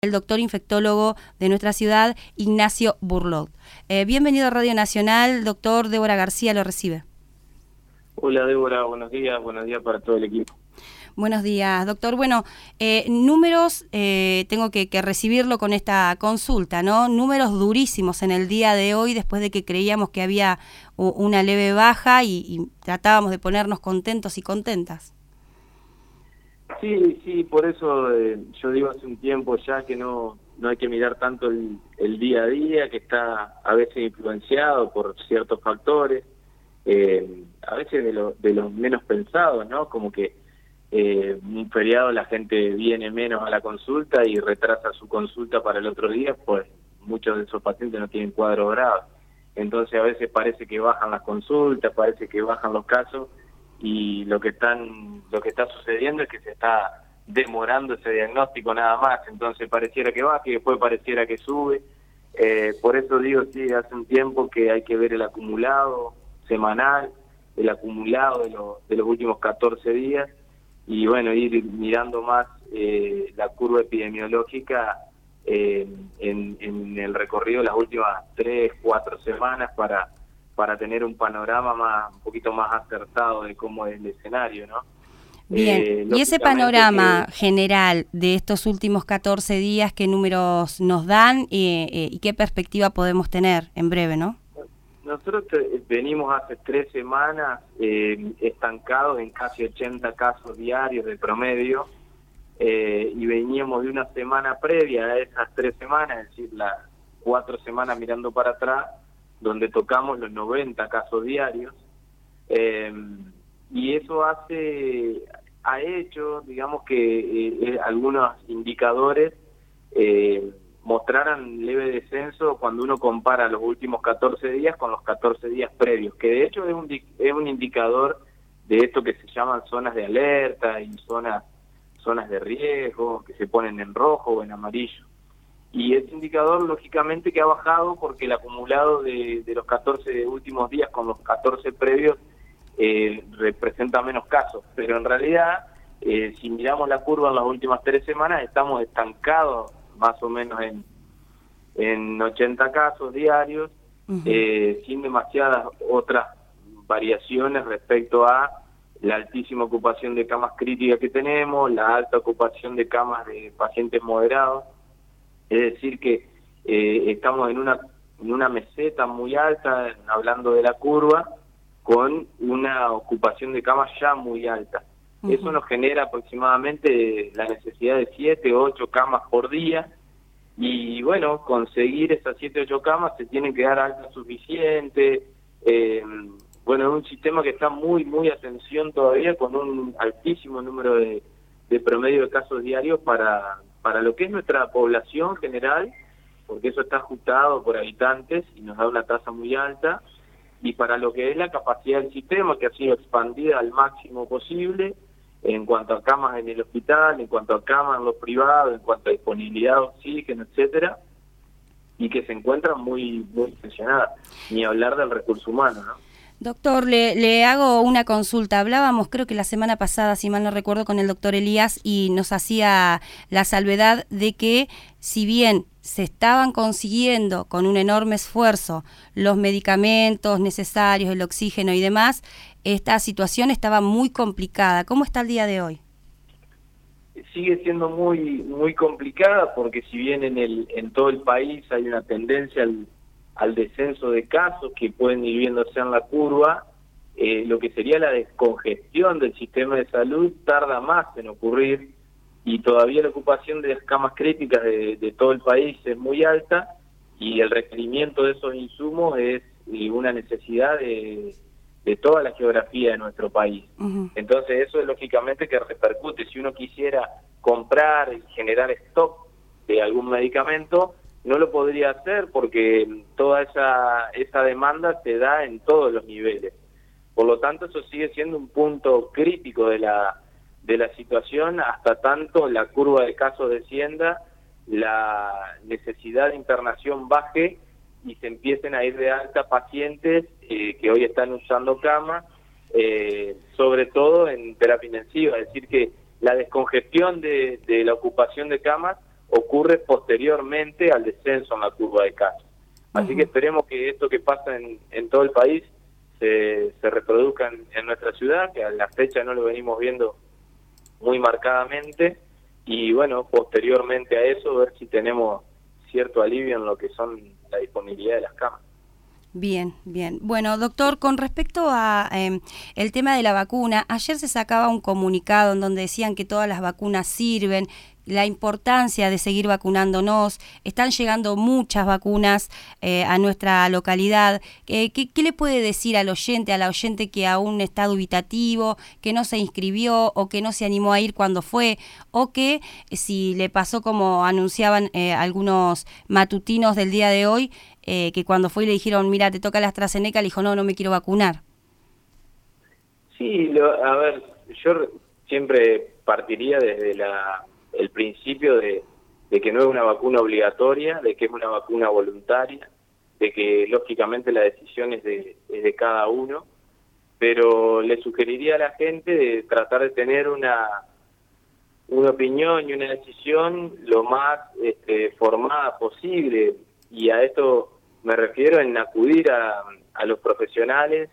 El doctor infectólogo de nuestra ciudad, Ignacio Burlot. Bienvenido a Radio Nacional, doctor. Débora García lo recibe. Hola Débora, buenos días para todo el equipo. Buenos días, doctor. Bueno, números, tengo que recibirlo con esta consulta, ¿no? Números durísimos en el día de hoy, después de que creíamos que había una leve baja y tratábamos de ponernos contentos y contentas. Sí, por eso yo digo hace un tiempo ya que no hay que mirar tanto el día a día, que está a veces influenciado por ciertos factores, a veces de los menos pensados, ¿no? Como que un feriado la gente viene menos a la consulta y retrasa su consulta para el otro día, pues muchos de esos pacientes no tienen cuadro grave. Entonces a veces parece que bajan las consultas, parece que bajan los casos, y lo que está sucediendo es que se está demorando ese diagnóstico nada más. Entonces pareciera que baja y después pareciera que sube. Por eso digo, sí, hace un tiempo que hay que ver el acumulado semanal, el acumulado de los últimos 14 días, y bueno, ir mirando más la curva epidemiológica en el recorrido de las últimas 3, 4 semanas para tener un panorama un poquito más acertado de cómo es el escenario, ¿no? Bien, y ese panorama general de estos últimos 14 días, ¿qué números nos dan y qué perspectiva podemos tener en breve, no? Nosotros venimos hace 3 semanas estancados en casi 80 casos diarios de promedio, y veníamos de una semana previa a esas 3 semanas, es decir, las 4 semanas mirando para atrás, donde tocamos los 90 casos diarios, y eso ha hecho, digamos, que algunos indicadores mostraran leve descenso cuando uno compara los últimos 14 días con los 14 días previos, que de hecho es un indicador de esto que se llaman zonas de alerta y zonas de riesgo, que se ponen en rojo o en amarillo. Y ese indicador, lógicamente, que ha bajado porque el acumulado de los 14 últimos días con los 14 previos representa menos casos. Pero en realidad, si miramos la curva en las últimas 3 semanas, estamos estancados más o menos en 80 casos diarios, sin demasiadas otras variaciones respecto a la altísima ocupación de camas críticas que tenemos, la alta ocupación de camas de pacientes moderados. Es decir que estamos en una meseta muy alta, hablando de la curva, con una ocupación de camas ya muy alta. Eso nos genera aproximadamente la necesidad de 7 o 8 camas por día, y bueno, conseguir esas 7 o 8 camas se tienen que dar alta suficiente. Bueno, es un sistema que está muy a tensión todavía, con un altísimo número de promedio de casos diarios para lo que es nuestra población general, porque eso está ajustado por habitantes y nos da una tasa muy alta, y para lo que es la capacidad del sistema, que ha sido expandida al máximo posible en cuanto a camas en el hospital, en cuanto a camas en los privados, en cuanto a disponibilidad de oxígeno, etcétera, y que se encuentra muy tensionada, ni hablar del recurso humano, ¿no? Doctor, le hago una consulta. Hablábamos, creo que la semana pasada, si mal no recuerdo, con el doctor Elías, y nos hacía la salvedad de que, si bien se estaban consiguiendo con un enorme esfuerzo los medicamentos necesarios, el oxígeno y demás, esta situación estaba muy complicada. ¿Cómo está el día de hoy? Sigue siendo muy complicada, porque si bien en todo el país hay una tendencia al descenso de casos que pueden ir viéndose en la curva, lo que sería la descongestión del sistema de salud tarda más en ocurrir, y todavía la ocupación de las camas críticas de todo el país es muy alta, y el requerimiento de esos insumos es una necesidad de toda la geografía de nuestro país. Entonces eso es lógicamente que repercute. Si uno quisiera comprar y generar stock de algún medicamento, no lo podría hacer porque toda esa demanda se da en todos los niveles. Por lo tanto, eso sigue siendo un punto crítico de la situación, hasta tanto la curva de casos descienda, la necesidad de internación baje y se empiecen a ir de alta pacientes que hoy están usando cama, sobre todo en terapia intensiva. Es decir, que la descongestión de la ocupación de camas ocurre posteriormente al descenso en la curva de casos. Así que esperemos que esto que pasa en todo el país se reproduzca en nuestra ciudad, que a la fecha no lo venimos viendo muy marcadamente, y bueno, posteriormente a eso ver si tenemos cierto alivio en lo que son la disponibilidad de las camas. Bien, bien. Bueno, doctor, con respecto a el tema de la vacuna, ayer se sacaba un comunicado en donde decían que todas las vacunas sirven, la importancia de seguir vacunándonos, están llegando muchas vacunas a nuestra localidad. ¿Qué le puede decir al oyente, a la oyente que aún está dubitativo, que no se inscribió o que no se animó a ir cuando fue, o que si le pasó como anunciaban algunos matutinos del día de hoy, que cuando fue y le dijeron, mira, te toca la AstraZeneca, le dijo, no me quiero vacunar? Sí, a ver, yo siempre partiría desde el principio de que no es una vacuna obligatoria, de que es una vacuna voluntaria, de que lógicamente la decisión es de cada uno, pero le sugeriría a la gente de tratar de tener una opinión y una decisión lo más formada posible, y a esto me refiero en acudir a los profesionales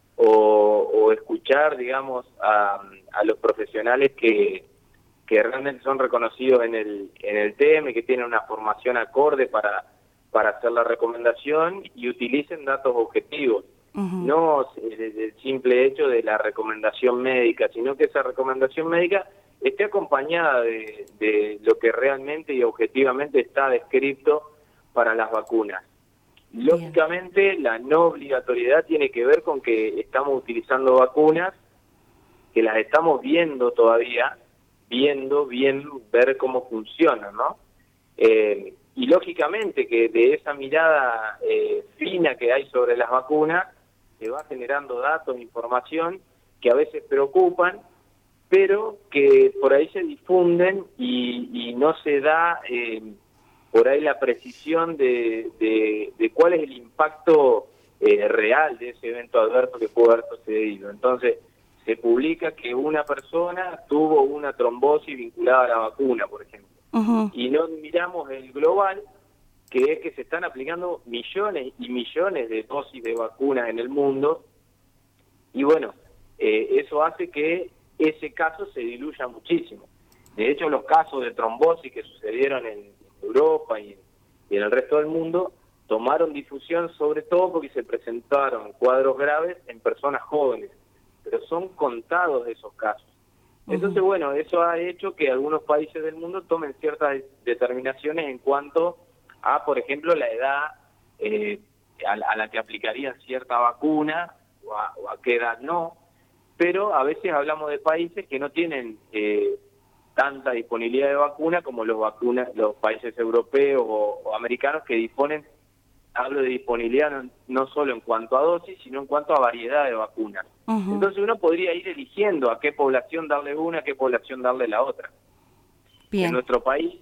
o escuchar, digamos, a los profesionales que realmente son reconocidos en el tema y que tienen una formación acorde para hacer la recomendación y utilicen datos objetivos. No el simple hecho de la recomendación médica, sino que esa recomendación médica esté acompañada de lo que realmente y objetivamente está descrito para las vacunas. Lógicamente, la no obligatoriedad tiene que ver con que estamos utilizando vacunas que las estamos viendo todavía, ver cómo funcionan, ¿no? Y lógicamente que de esa mirada fina que hay sobre las vacunas, se va generando datos, información que a veces preocupan, pero que por ahí se difunden y no se da por ahí la precisión de cuál es el impacto real de ese evento adverso que pudo haber sucedido. Entonces, se publica que una persona tuvo una trombosis vinculada a la vacuna, por ejemplo. Y no miramos el global, que es que se están aplicando millones y millones de dosis de vacunas en el mundo, y bueno, eso hace que ese caso se diluya muchísimo. De hecho, los casos de trombosis que sucedieron en Europa y en el resto del mundo tomaron difusión sobre todo porque se presentaron cuadros graves en personas jóvenes, pero son contados esos casos. Entonces, bueno, eso ha hecho que algunos países del mundo tomen ciertas determinaciones en cuanto a, por ejemplo, la edad a la que aplicarían cierta vacuna o a qué edad no, pero a veces hablamos de países que no tienen tanta disponibilidad de vacuna como los países europeos o americanos que disponen, hablo de disponibilidad no solo en cuanto a dosis, sino en cuanto a variedad de vacunas. Entonces uno podría ir eligiendo a qué población darle una, a qué población darle la otra. Bien. En nuestro país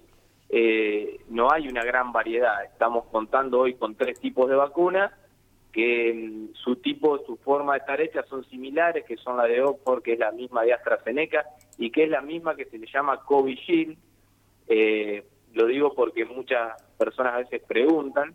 no hay una gran variedad. Estamos contando hoy con 3 tipos de vacunas, que su forma de estar hechas son similares, que son la de Oxford, que es la misma de AstraZeneca, y que es la misma que se le llama Covishield. Lo digo porque muchas personas a veces preguntan.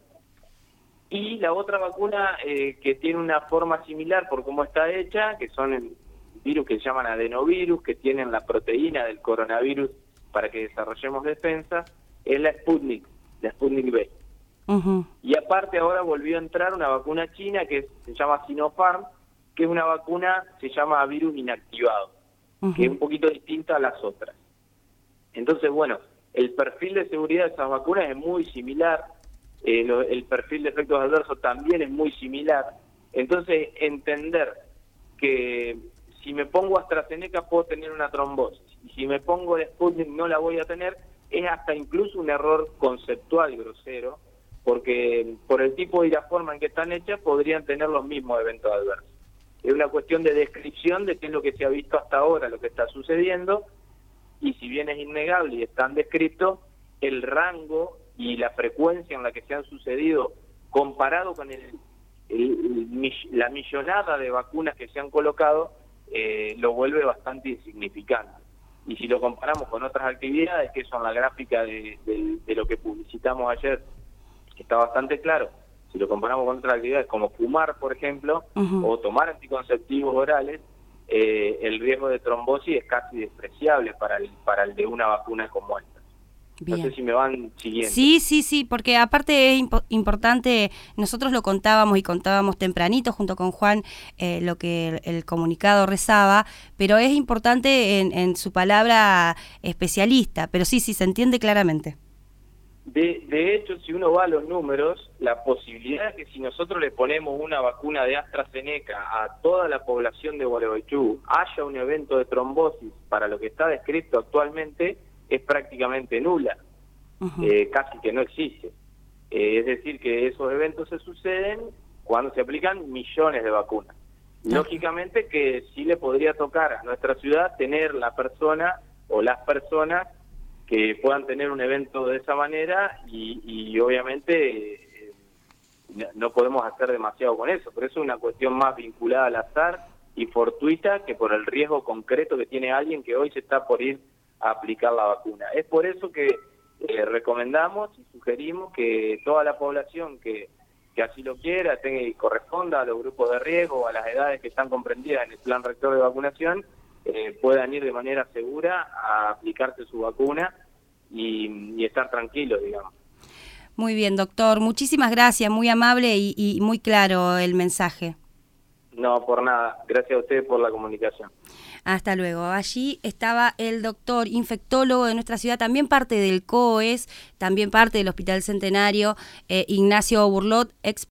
Y la otra vacuna que tiene una forma similar por cómo está hecha, que son virus que se llaman adenovirus, que tienen la proteína del coronavirus para que desarrollemos defensa, es la Sputnik V. Y aparte ahora volvió a entrar una vacuna china que se llama Sinopharm, que es una vacuna, se llama virus inactivado, que es un poquito distinta a las otras. Entonces, bueno, el perfil de seguridad de esas vacunas es muy similar, el perfil de efectos adversos también es muy similar. Entonces, entender que si me pongo AstraZeneca puedo tener una trombosis, y si me pongo el Sputnik no la voy a tener, es hasta incluso un error conceptual grosero, porque por el tipo y la forma en que están hechas podrían tener los mismos eventos adversos. Es una cuestión de descripción de qué es lo que se ha visto hasta ahora, lo que está sucediendo, y si bien es innegable y están descritos, el rango y la frecuencia en la que se han sucedido, comparado con la millonada de vacunas que se han colocado, lo vuelve bastante insignificante. y si lo comparamos con otras actividades, que son la gráfica de lo que publicitamos ayer, está bastante claro. Si lo comparamos con otras actividades como fumar, por ejemplo, o tomar anticonceptivos orales, el riesgo de trombosis es casi despreciable para el de una vacuna como esta. Bien. No sé si me van siguiendo. Sí, porque aparte es importante, nosotros lo contábamos tempranito junto con Juan, lo que el comunicado rezaba, pero es importante en su palabra especialista, pero sí, se entiende claramente. De hecho, si uno va a los números, la posibilidad de que si nosotros le ponemos una vacuna de AstraZeneca a toda la población de Gualeguaychú haya un evento de trombosis para lo que está descrito actualmente es prácticamente nula, casi que no existe. Es decir, que esos eventos se suceden cuando se aplican millones de vacunas. Lógicamente que sí le podría tocar a nuestra ciudad tener la persona o las personas que puedan tener un evento de esa manera y obviamente no podemos hacer demasiado con eso, pero eso es una cuestión más vinculada al azar y fortuita que por el riesgo concreto que tiene alguien que hoy se está por ir a aplicar la vacuna. Es por eso que recomendamos y sugerimos que toda la población que así lo quiera, tenga y corresponda a los grupos de riesgo, a las edades que están comprendidas en el plan rector de vacunación, puedan ir de manera segura a aplicarse su vacuna y estar tranquilos, digamos. Muy bien, doctor. Muchísimas gracias, muy amable y muy claro el mensaje. No, por nada. Gracias a ustedes por la comunicación. Hasta luego. Allí estaba el doctor infectólogo de nuestra ciudad, también parte del COES, también parte del Hospital Centenario, Ignacio Burlot,